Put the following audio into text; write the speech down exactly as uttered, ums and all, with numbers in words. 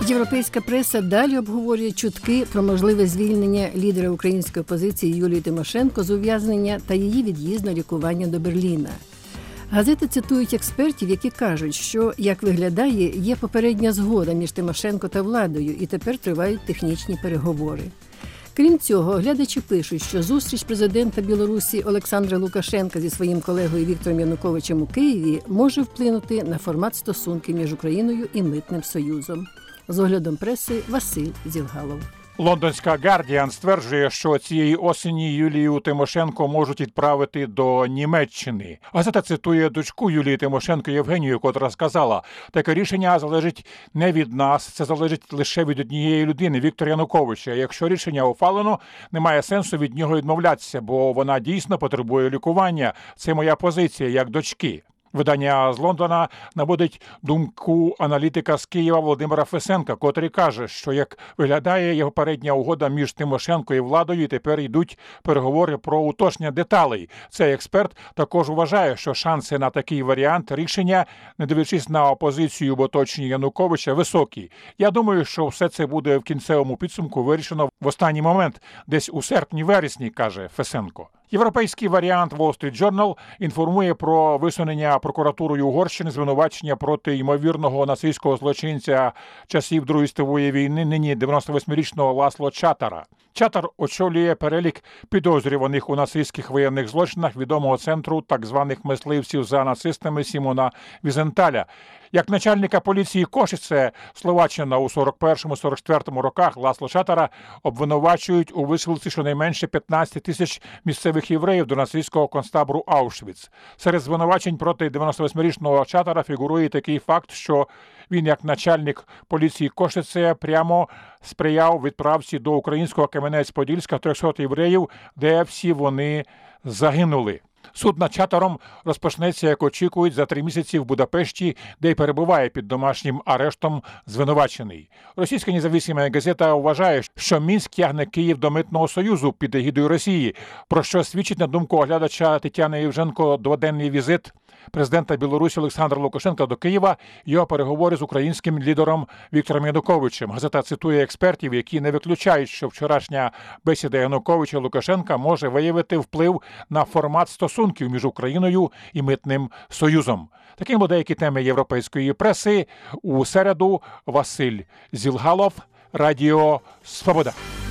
Європейська преса далі обговорює чутки про можливе звільнення лідера української опозиції Юлії Тимошенко з ув'язнення та її від'їзд на лікування до Берліна. Газети цитують експертів, які кажуть, що, як виглядає, є попередня згода між Тимошенко та владою, і тепер тривають технічні переговори. Крім цього, оглядачі пишуть, що зустріч президента Білорусі Олександра Лукашенка зі своїм колегою Віктором Януковичем у Києві може вплинути на формат стосунків між Україною і Митним Союзом. З оглядом преси Василь Зілгалов. Лондонська «Гардіан» стверджує, що цієї осені Юлію Тимошенко можуть відправити до Німеччини. Газета цитує дочку Юлії Тимошенко Євгенію, котра сказала: «Таке рішення залежить не від нас, це залежить лише від однієї людини – Віктора Януковича. Якщо рішення ухвалено, немає сенсу від нього відмовлятися, бо вона дійсно потребує лікування. Це моя позиція як дочки». Видання з Лондона наводить думку аналітика з Києва Володимира Фесенка, котрий каже, що, як виглядає, його передня угода між Тимошенко і владою, і тепер йдуть переговори про уточнення деталей. Цей експерт також вважає, що шанси на такий варіант рішення, не дивлячись на опозицію в оточенні Януковича, високі. Я думаю, що все це буде в кінцевому підсумку вирішено в останній момент, десь у серпні-вересні, каже Фесенко. Європейський варіант Wall Street Journal інформує про висунення прокуратурою Угорщини звинувачення проти ймовірного нацистського злочинця часів Другої світової війни, нині дев'яносто восьмирічного Ласло Чатара. Чатар очолює перелік підозрюваних у нацистських воєнних злочинах відомого центру так званих мисливців за нацистами Сімона Візенталя. Як начальника поліції Кошице, Словаччина у сорок першому - сорок четвертому роках Ласло Чатара обвинувачують у висилці щонайменше п'ятнадцять тисяч місцевих євреїв до нацистського концтабору Аушвіц. Серед звинувачень проти дев'яносто восьмирічного Чатара фігурує такий факт, що він, як начальник поліції Кошице, прямо сприяв відправці до українського Кам'янець-Подільська трьохсот євреїв, де всі вони загинули. Суд над Чатаром розпочнеться, як очікують, за три місяці в Будапешті, де й перебуває під домашнім арештом звинувачений. Російська незалежна газета вважає, що Мінськ тягне Київ до Митного Союзу під егідою Росії, про що свідчить, на думку оглядача Тетяни Євженко, дводенний візит президента Білорусі Олександра Лукашенка до Києва, його переговори з українським лідером Віктором Януковичем. Газета цитує експертів, які не виключають, що вчорашня бесіда Януковича і Лукашенка може виявити вплив на формат стосунків між Україною і Митним Союзом. Таким були деякі теми європейської преси. У середу Василь Зілгалов, Радіо Свобода.